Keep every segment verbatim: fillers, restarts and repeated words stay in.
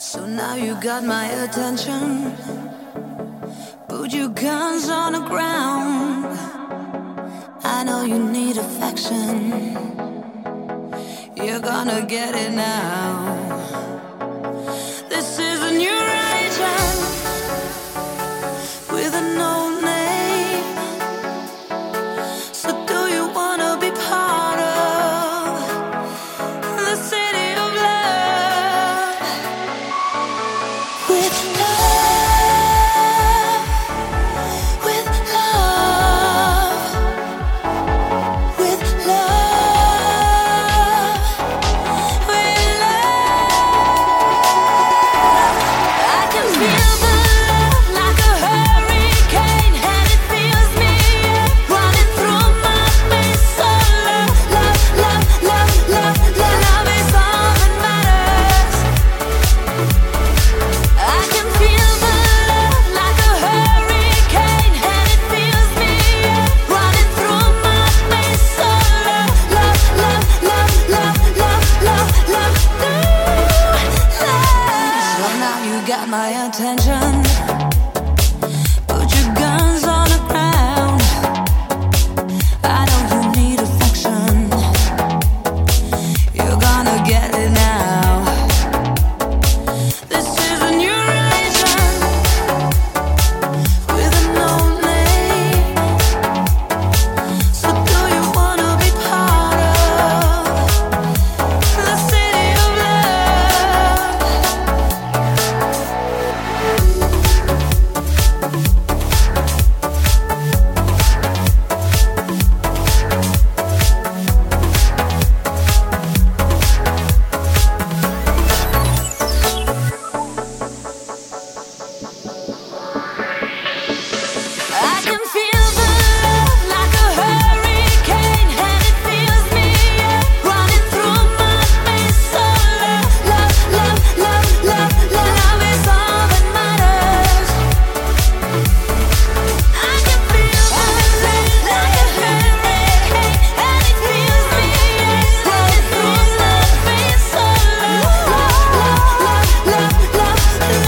So now you got my attention. Put your guns on the ground. I know you need affection. You're gonna get it now. This is a new religion with a no name. So do you wanna be part of the city of love? With love, with love, with love, with love. I can feel the love like a hurricane, and it fills me up, running through my veins. So love, love, love, love, love, love, love is all that matters. I can feel the love like a hurricane, and it fills me up, running through my veins. So love, love, love, love, love, love, love, love, love. So now you got my attention. Put your guns on the ground. I know you need affection. You're gonna get it now. This is a new religion with a no name. So do you wanna be part of the city of love? I can feel the love like a hurricane, and it fills me up, running through my veins. So love, love, love, love, love, love is all that matters. I can feel the love like a hurricane, and it fills me up, running through my veins. So love, love, love, love, love,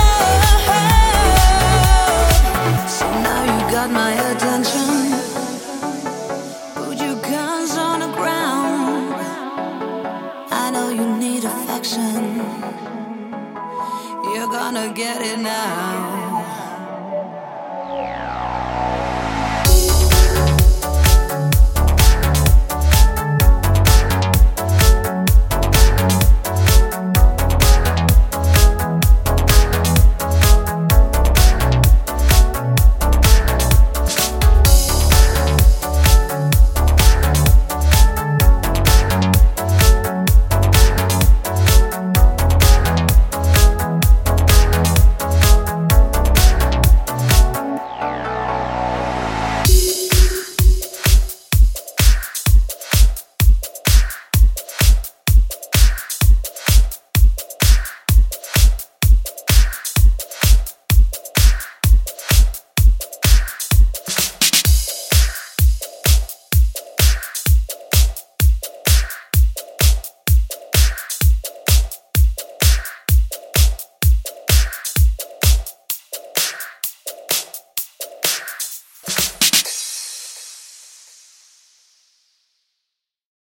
love. So now you got my attention. Put your guns on the ground. I know you need affection. You're gonna get it now.